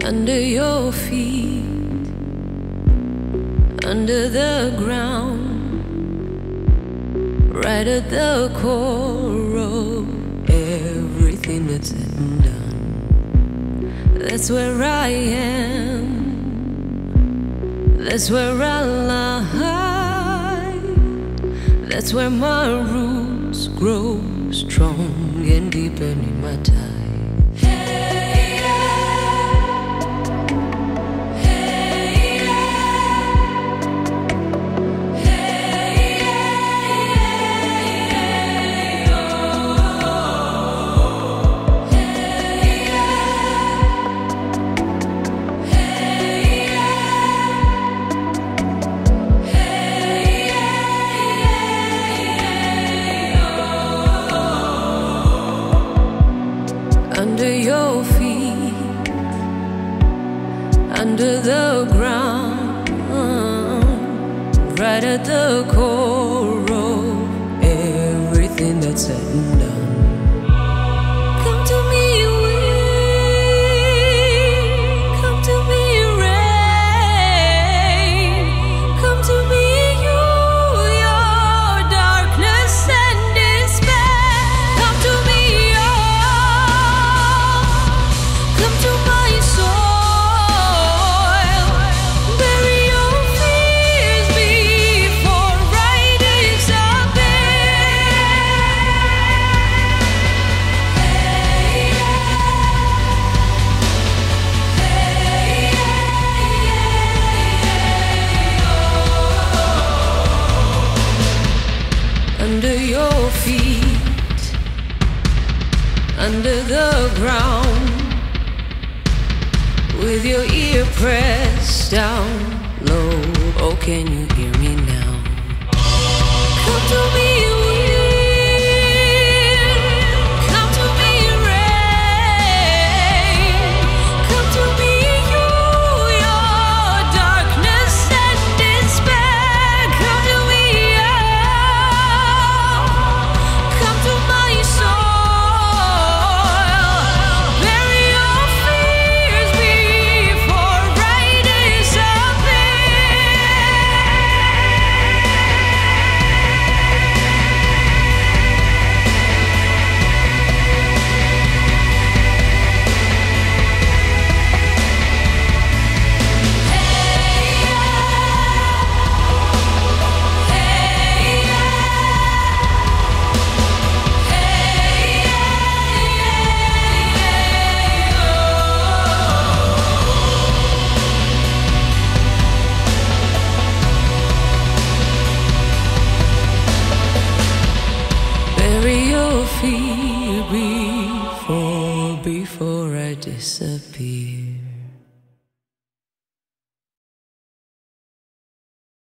under your feet, under the ground, right at the core of everything that's said and done. That's where I am, that's where I lie, that's where my roots grow strong and deep beneath my tie. Under your feet, under the ground, right at the core of everything that's said and done. Come to me, wind, come to me, rain, come to me, your darkness and despair. Come to me, come to my soil, bury your fears before I disappear. Under your feet, under the ground, with your ear pressed down low. Oh, can you hear me now? Come to me, wind, come to me, rain, come to me, your darkness and despair. Come to me, come to my soil, bury your fears before I disappear. Bury your fear before I disappear.